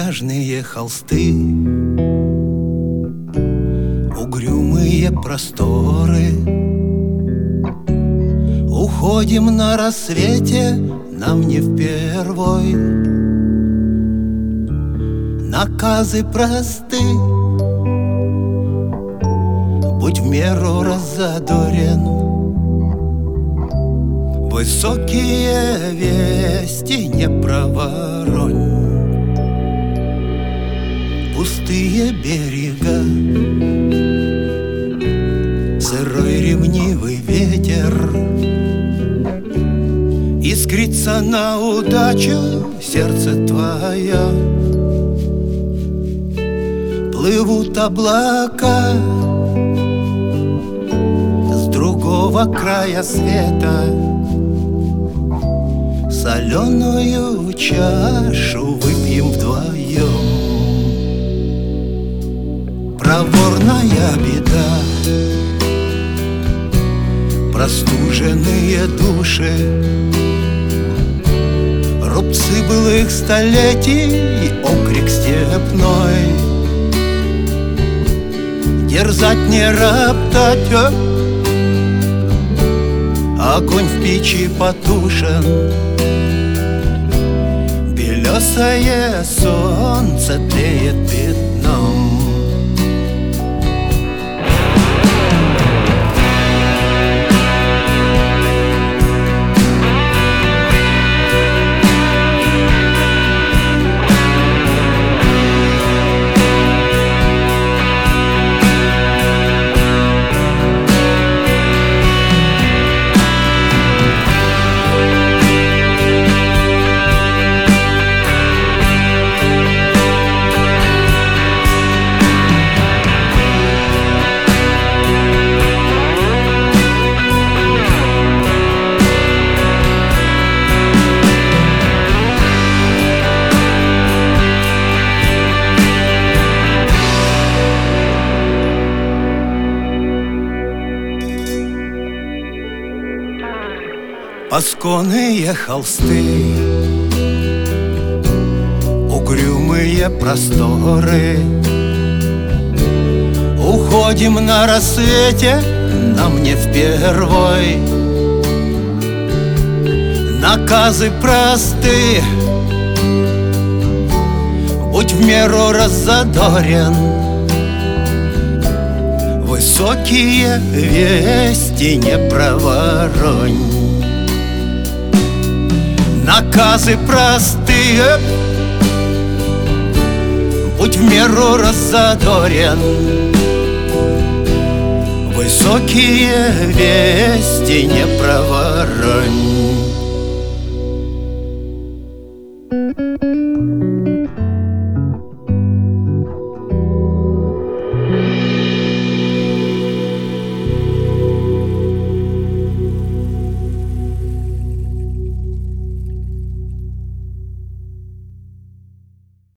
пейзажные холсты, угрюмые просторы. Уходим на рассвете, нам не впервой. Наказы просты, будь в меру раззадорен. Высокие вести не проворонь. Пустые берега, сырой ревнивый ветер. Искрится на удачу сердце твое. Плывут облака с другого края света. Соленую чашу выпьем вдвоем. Проворная беда, простуженные души, рубцы былых столетий, окрик степной. Дерзать не роптать, огонь в печи потушен. Белесое солнце тлеет пятном. Пасконные холсты, угрюмые просторы. Уходим на рассвете, нам не впервой. Наказы просты, будь в меру раззадорен. Высокие вести не проворонь. Наказы простые, будь в меру раззадорен. Высокие вести не проворонь.